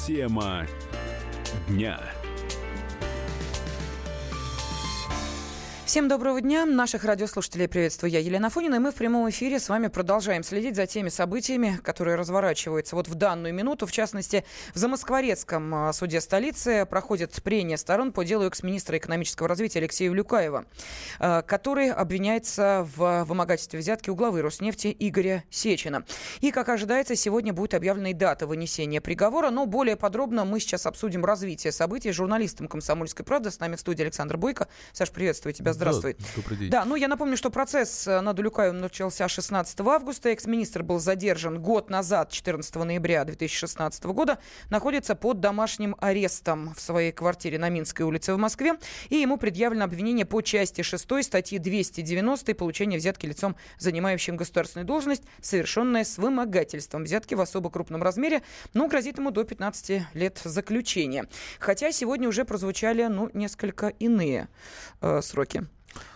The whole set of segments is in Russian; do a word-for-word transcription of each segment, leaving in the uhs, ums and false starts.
Тема дня. Всем доброго дня. Наших радиослушателей приветствую я, Елена Афонина, и мы в прямом эфире с вами продолжаем следить за теми событиями, которые разворачиваются вот в данную минуту. В частности, в Замоскворецком суде столицы проходит прения сторон по делу экс-министра экономического развития Алексея Улюкаева, который обвиняется в вымогательстве взятки у главы Роснефти Игоря Сечина. И, как ожидается, сегодня будет объявлена и дата вынесения приговора, но более подробно мы сейчас обсудим развитие событий с журналистом «Комсомольской правды». С нами в студии Александр Бойко. Саш, приветствую тебя. Здравствуй. Да, добрый день. Да, ну я напомню, что процесс над Улюкаевым начался шестнадцатого августа. Экс-министр был задержан год назад, четырнадцатого ноября две тысячи шестнадцатого года. Находится под домашним арестом в своей квартире на Минской улице в Москве. И ему предъявлено обвинение по части шестой статьи двести девяносто получение взятки лицом, занимающим государственную должность, совершенное с вымогательством взятки в особо крупном размере. Ну, грозит ему до пятнадцати лет заключения. Хотя сегодня уже прозвучали, ну, несколько иные э, сроки.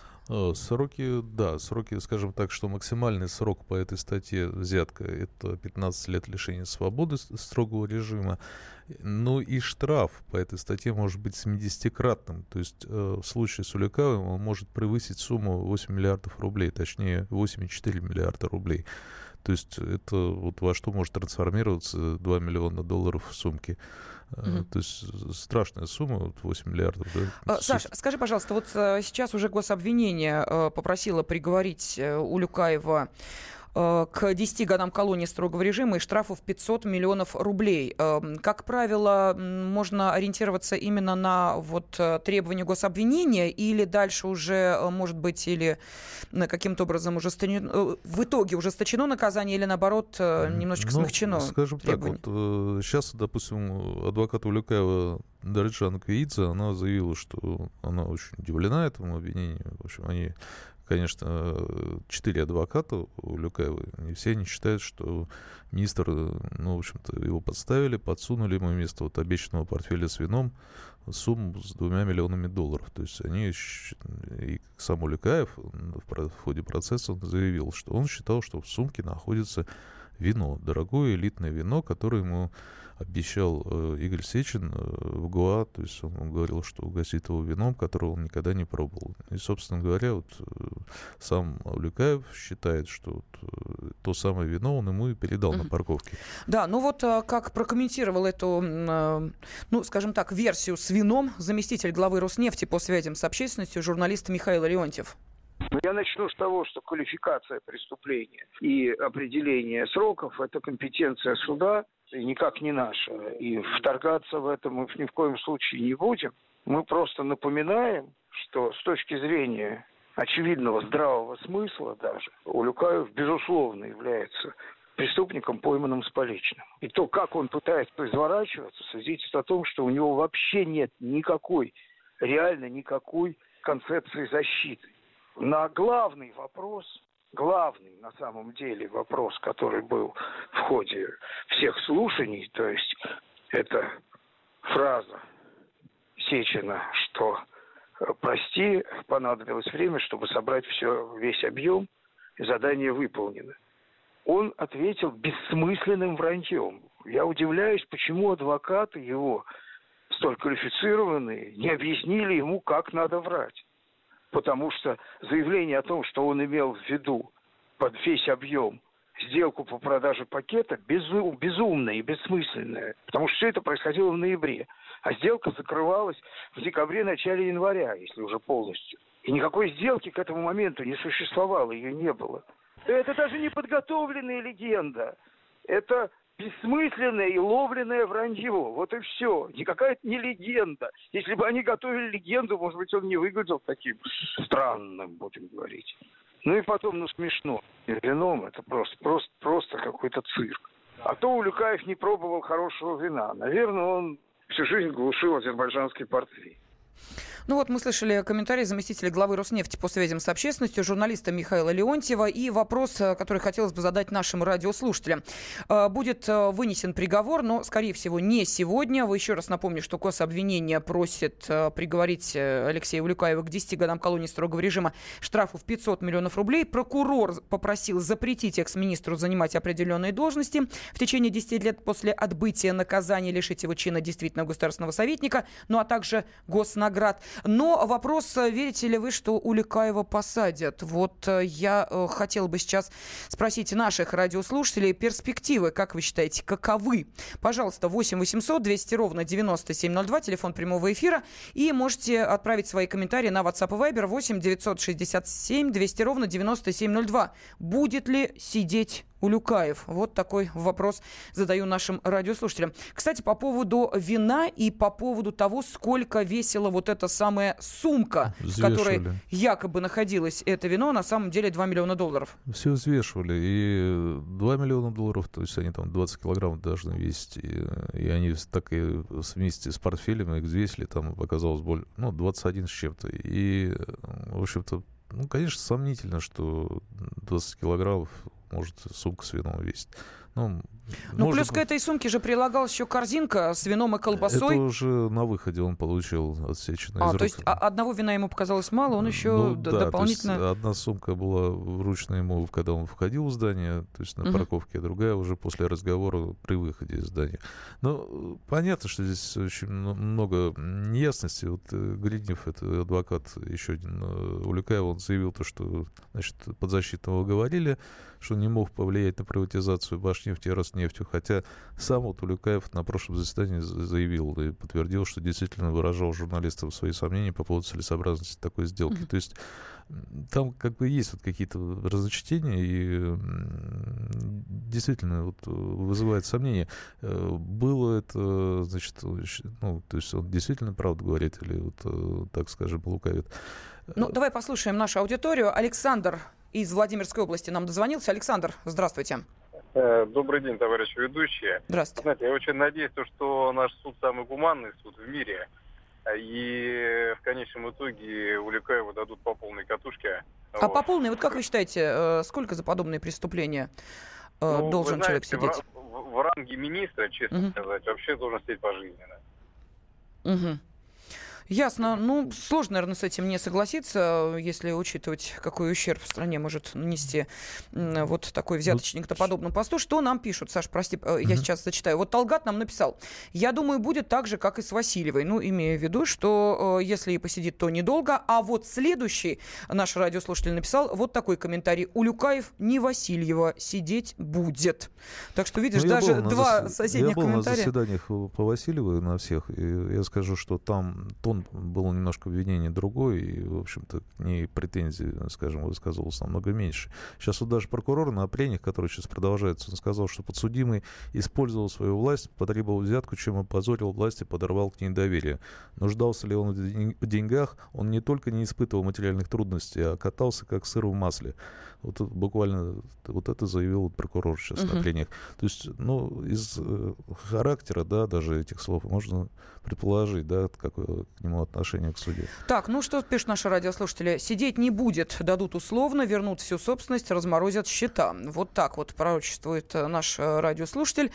Сроки, да, сроки, скажем так, что максимальный срок по этой статье взятка — это пятнадцать лет лишения свободы строгого режима. Ну и штраф по этой статье может быть семидесятикратным. То есть в случае с Улюкаевым он может превысить сумму восемь миллиардов рублей, точнее восемь целых четыре десятых миллиарда рублей. То есть это вот во что может трансформироваться два миллиона долларов в сумке. Mm-hmm. То есть страшная сумма, вот восемь миллиардов. Да? Саш, скажи, пожалуйста, вот сейчас уже гособвинение попросило приговорить Улюкаева к десяти годам колонии строгого режима и штрафу в пятьсот миллионов рублей. Как правило, можно ориентироваться именно на вот требования гособвинения или дальше уже, может быть, или каким-то образом ужесточено, в итоге ужесточено наказание или, наоборот, немножечко ну, смягчено скажем требование? Так, вот сейчас, допустим, адвокат Улюкаева Дариджан Квиидзе, она заявила, что она очень удивлена этому обвинению. В общем, они... Конечно, четыре адвоката у Улюкаева, и все они считают, что министр, ну, в общем-то, его подставили, подсунули ему вместо вот обещанного портфеля с вином сумму с двумя миллионами долларов. То есть они, и сам Улюкаев в ходе процесса он заявил, что он считал, что в сумке находится вино, дорогое элитное вино, которое ему обещал э, Игорь Сечин э, в ГУА, то есть он говорил, что угостит его вином, которого он никогда не пробовал. И, собственно говоря, вот э, сам Улюкаев считает, что вот, э, то самое вино он ему и передал mm-hmm. на парковке. Да, ну вот э, как прокомментировал эту, э, ну, скажем так, версию с вином заместитель главы Роснефти по связям с общественностью журналист Михаил Леонтьев. Я начну с того, что квалификация преступления и определение сроков – это компетенция суда, и никак не наша. И вторгаться в это мы ни в коем случае не будем. Мы просто напоминаем, что с точки зрения очевидного здравого смысла даже, Улюкаев, безусловно, является преступником, пойманным с поличным. И то, как он пытается изворачиваться, свидетельствует о том, что у него вообще нет никакой, реально никакой концепции защиты. На главный вопрос, главный на самом деле вопрос, который был в ходе всех слушаний, то есть это фраза Сечина, что прости, понадобилось время, чтобы собрать все, весь объем, и задание выполнено. Он ответил бессмысленным враньем. Я удивляюсь, почему адвокаты его, столь квалифицированные, не объяснили ему, как надо врать. Потому что заявление о том, что он имел в виду под весь объем сделку по продаже пакета, безум, безумное и бессмысленное. Потому что все это происходило в ноябре. А сделка закрывалась в декабре-начале января, если уже полностью. И никакой сделки к этому моменту не существовало, ее не было. Это даже не подготовленная легенда. Это бессмысленное и ловленное вранье. Вот и все. Никакая не легенда. Если бы они готовили легенду, может быть, он не выглядел таким странным, будем говорить. Ну и потом, ну смешно. Вином это просто, просто, просто какой-то цирк. А то Улюкаев не пробовал хорошего вина. Наверное, он всю жизнь глушил азербайджанский портвейн. Ну вот мы слышали комментарий заместителя главы Роснефти по связям с общественностью, журналиста Михаила Леонтьева. И вопрос, который хотелось бы задать нашим радиослушателям. Будет вынесен приговор, но, скорее всего, не сегодня. Вы еще раз напомню, что гособвинение просит приговорить Алексея Улюкаева к десяти годам колонии строгого режима, штрафу в пятьсот миллионов рублей. Прокурор попросил запретить экс-министру занимать определенные должности в течение десяти лет после отбытия наказания, лишить его чина действительного государственного советника, ну а также госнаград. Но вопрос, верите ли вы, что Улюкаева посадят? Вот я э, хотела бы сейчас спросить наших радиослушателей перспективы, как вы считаете, каковы? Пожалуйста, восемь восемьсот двести ровно девяносто семь ноль два, телефон прямого эфира, и можете отправить свои комментарии на WhatsApp и Viber восемь девятьсот шестьдесят семь двести ровно девяносто семь ноль два. Будет ли сидеть Улюкаев? Вот такой вопрос задаю нашим радиослушателям. Кстати, по поводу вина и по поводу того, сколько весила вот эта самая сумка, Взвешивали. в которой якобы находилось это вино, на самом деле два миллиона долларов. Все взвешивали. И два миллиона долларов, то есть они там двадцать килограмм должны весить. И, и они так и вместе с портфелем их взвесили, там оказалось более, ну, двадцать один с чем-то. И, в общем-то, ну, конечно, сомнительно, что двадцать килограммов может сумка с вином весить. Ну, ну может, плюс к этой сумке же прилагалась еще корзинка с вином и колбасой. Это уже на выходе он получил отсеченное а, из рук. То есть одного вина ему показалось мало, он еще ну, д- да, дополнительно... То есть одна сумка была вручена ему, когда он входил в здание, то есть на uh-huh. парковке, а другая уже после разговора при выходе из здания. Но понятно, что здесь очень много неясностей. Вот Гриднев, это адвокат еще один Улюкаева, он заявил то, что, значит, подзащитного говорили, что не мог повлиять на приватизацию Башнефти и Роснефти, хотя сам вот Улюкаев на прошлом заседании заявил и подтвердил, что действительно выражал журналистам свои сомнения по поводу целесообразности такой сделки. Mm-hmm. То есть там как бы есть вот какие-то разночтения и действительно вот вызывает сомнения. Было это, значит, ну, то есть он действительно правду говорит или вот так, скажем, лукавит. Ну, давай послушаем нашу аудиторию. Александр из Владимирской области нам дозвонился. Александр, здравствуйте. Добрый день, товарищи ведущие. Здравствуйте. Знаете, я очень надеюсь, что наш суд самый гуманный суд в мире. И в конечном итоге Улюкаеву дадут по полной катушке. А вот. по полной, вот как вы считаете, сколько за подобные преступления ну, должен знаете, человек сидеть? В, в, в ранге министра, честно угу. сказать, вообще должен сидеть пожизненно. Угу. Ясно. Ну, сложно, наверное, с этим не согласиться, если учитывать, какой ущерб в стране может нанести вот такой взяточник на подобном посту. Что нам пишут? Саш, прости, я mm-hmm. сейчас зачитаю. Вот Талгат нам написал. Я думаю, будет так же, как и с Васильевой. Ну, имея в виду, что если и посидит, то недолго. А вот следующий наш радиослушатель написал вот такой комментарий. Улюкаев не Васильева сидеть будет. Так что, видишь, ну, даже два зас... соседних комментария. Я был комментария. на заседаниях по Васильевой на всех. И я скажу, что там тон было немножко обвинение другое, и, в общем-то, к ней претензий, скажем, высказывалось намного меньше. Сейчас вот даже прокурор на прениях, который сейчас продолжается, он сказал, что подсудимый использовал свою власть, потребовал взятку, чем опозорил власть и подорвал к ней доверие. Нуждался ли он в деньгах, он не только не испытывал материальных трудностей, а катался как сыр в масле. Вот буквально вот это заявил прокурор сейчас uh-huh. на прениях. То есть, ну, из э, характера, да, даже этих слов можно предположить, да, какое к нему отношение к суде. Так, ну что пишут наши радиослушатели? Сидеть не будет, дадут условно, вернут всю собственность, разморозят счета. Вот так вот пророчествует наш радиослушатель.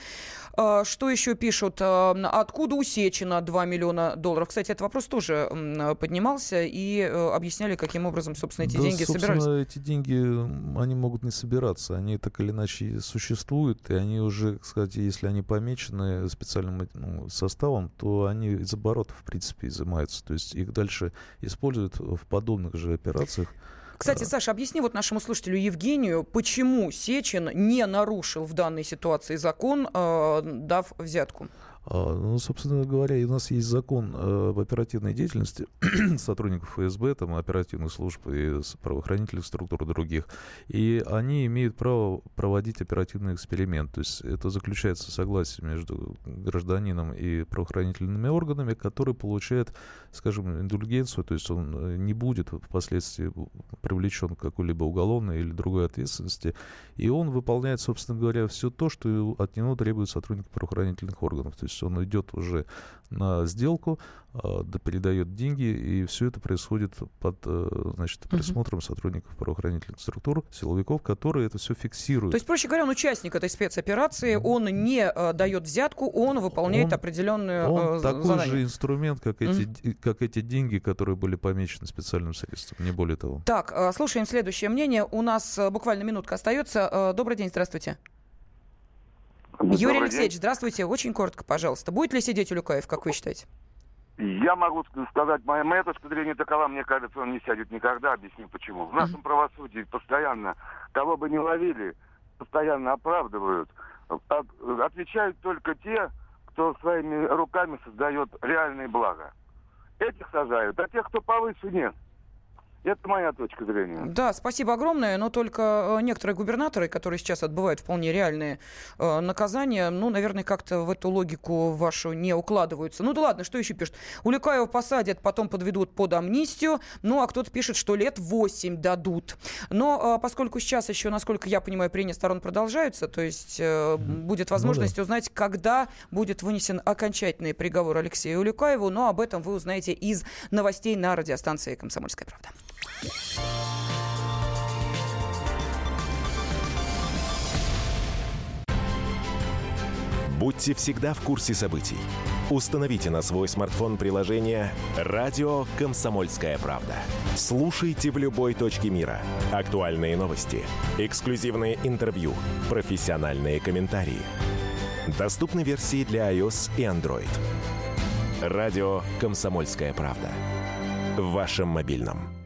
Что еще пишут? Откуда у Сечина два миллиона долларов? Кстати, этот вопрос тоже поднимался и объясняли, каким образом, собственно, эти да, деньги собственно, собирались. Эти деньги, они могут не собираться. Они так или иначе существуют, и они уже, кстати, если они помечены специальным ну, составом, то они из оборотов, в принципе, изымаются. То есть их дальше используют в подобных же операциях. Кстати, Саша, объясни вот нашему слушателю Евгению, почему Сечин не нарушил в данной ситуации закон, э, дав взятку? Ну, собственно говоря, у нас есть закон об оперативной деятельности сотрудников эф эс бэ, там, оперативных служб и правоохранительных структур и других. И они имеют право проводить оперативный эксперимент. То есть это заключается в согласии между гражданином и правоохранительными органами, который получает, скажем, индульгенцию, то есть он не будет впоследствии привлечен к какой-либо уголовной или другой ответственности. И он выполняет, собственно говоря, все то, что от него требует сотрудник правоохранительных органов. То есть есть он идет уже на сделку, да, передает деньги, и все это происходит под, значит, присмотром uh-huh. сотрудников правоохранительных структур, силовиков, которые это все фиксируют. То есть, проще говоря, он участник этой спецоперации, он не э, дает взятку, он выполняет он, определенную он э, такой задание. же инструмент, как эти, uh-huh. как эти деньги, которые были помечены специальным средством, не более того. Так, э, слушаем следующее мнение. У нас э, буквально минутка остается. Э, добрый день, здравствуйте. Добрый Юрий день. Алексеевич, здравствуйте. Очень коротко, пожалуйста. Будет ли сидеть Улюкаев, как вы считаете? Я могу сказать, моя, моя точка зрения такова, мне кажется, он не сядет никогда, объясню почему. В нашем правосудии постоянно, кого бы ни ловили, постоянно оправдывают. Отвечают только те, кто своими руками создает реальные блага. Этих сажают, а тех, кто повыше, нет. Это моя точка зрения. Да, спасибо огромное, но только некоторые губернаторы, которые сейчас отбывают вполне реальные э, наказания, ну, наверное, как-то в эту логику вашу не укладываются. Ну да ладно, что еще пишут? Улюкаева посадят, потом подведут под амнистию, ну а кто-то пишет, что лет восемь дадут. Но э, поскольку сейчас еще, насколько я понимаю, прения сторон продолжаются, то есть э, будет возможность ну, да. узнать, когда будет вынесен окончательный приговор Алексею Улюкаеву, но об этом вы узнаете из новостей на радиостанции «Комсомольская правда». Будьте всегда в курсе событий. Установите на свой смартфон приложение «Радио Комсомольская правда». Слушайте в любой точке мира. Актуальные новости, эксклюзивные интервью, профессиональные комментарии. Доступны версии для iOS и Android. «Радио Комсомольская правда». В вашем мобильном.